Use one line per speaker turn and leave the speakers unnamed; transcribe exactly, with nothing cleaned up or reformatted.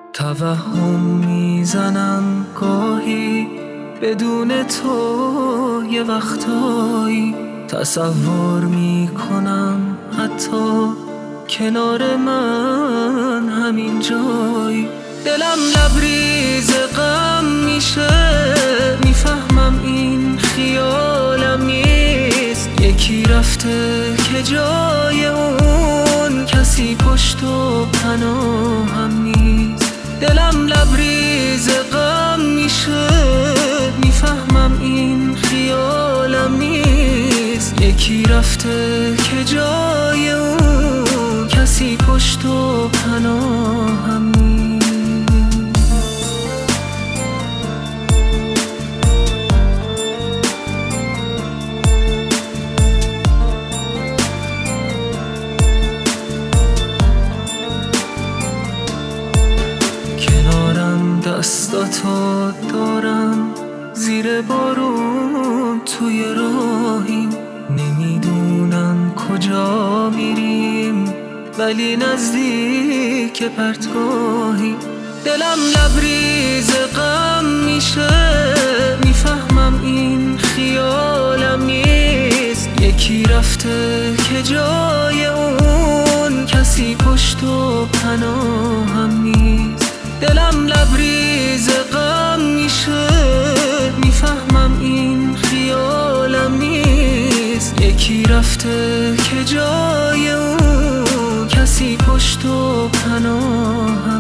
توهم میزنم گاهی بدون تو یه وقتایی، تصور میکنم حتی کنار من همین جایی. دلم لبریز غم میشه، میفهمم این خیالم نیست. یکی رفته که جای اون کسی پشت و پناهم نیست. دلم لبریز غم میشه، میفهمم این خیالم نیست. یکی رفته که جای اون کسی پشت و پناهم نیست. دستاتو دارم زیر بارون توی راهیم، نمیدونم کجا میریم ولی نزدیک پرتگاهی. دلم لبریز غم میشه، میفهمم این خیالم نیست. یکی رفته که جای اون کسی پشت و پناهم نیست. دلم لبریز غم میشه، میفهمم این خیالم نیست. یکی رفته که جای اون کسی پشت و پناهم